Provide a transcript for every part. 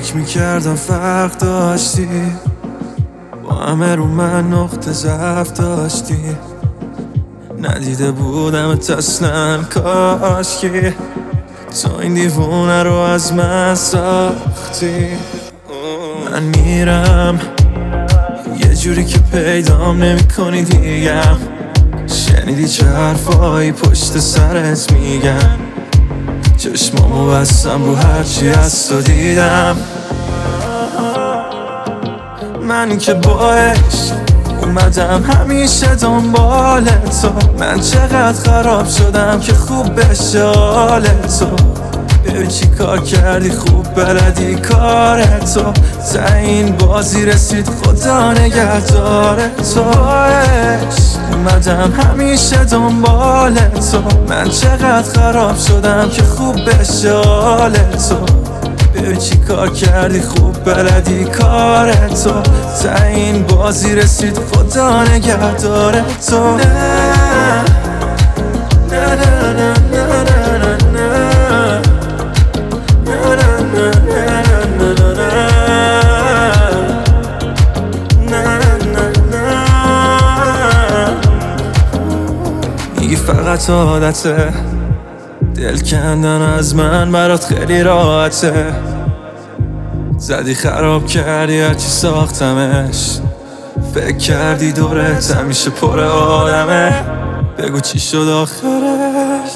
فکر میکردم فرق داشتی، با همه رو من نقطه ضعف داشتی. ندیده بودم اصلا کاشکی تو این دیوونه رو از من ساختی. من میرم یه جوری که پیدام نمی کنی دیگم. شنیدی چه حرفایی پشت سرت میگم؟ چشمامو بستم رو هرچی از تو دیدم. من که با عشق اومدم همیشه دنبال تو. من چقدر خراب شدم که خوب بشه حال تو. ببین چی کار کردی، خوب بلدی کار تو. تا این بازی رسید خدا نگهدار تو. با عشق اومدم همیشه دنبال تو. من چقدر خراب شدم که خوب بشه حال تو. ببین چی کار کردی، خوب بلدی کار تو. تا این بازی رسید خدا نگهدار تو. نه نه نه نه نه نه. میگی فقط عادته، دل کندن از من برات خیلی راحته. زدی خراب کردی هرچی ساختمش. فکر کردی دورت همیشه پر آدمه. بگو چی شد آخرش؟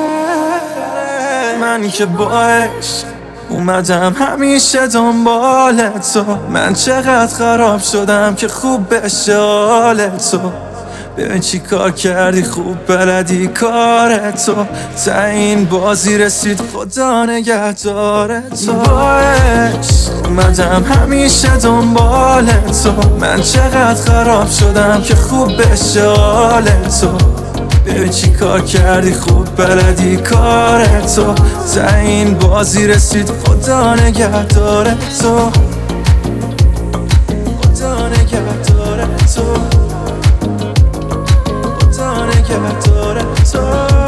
من که با عشق اومدم همیشه دنبال تو. من چقدر خراب شدم که خوب بشه حال تو. ببین چی کار کردی، خوب بلدی کار تو. تا این بازی رسید خدا نگهدار تو. با عشق اومدم همیشه دنبال تو. من چقدر خراب شدم که خوب بشه حال تو. ببین چی کار کردی، خوب بلدی کار تو. تا این بازی رسید خدا نگهدار تو. خدا نگهدار تو. خدا نگهدار تو.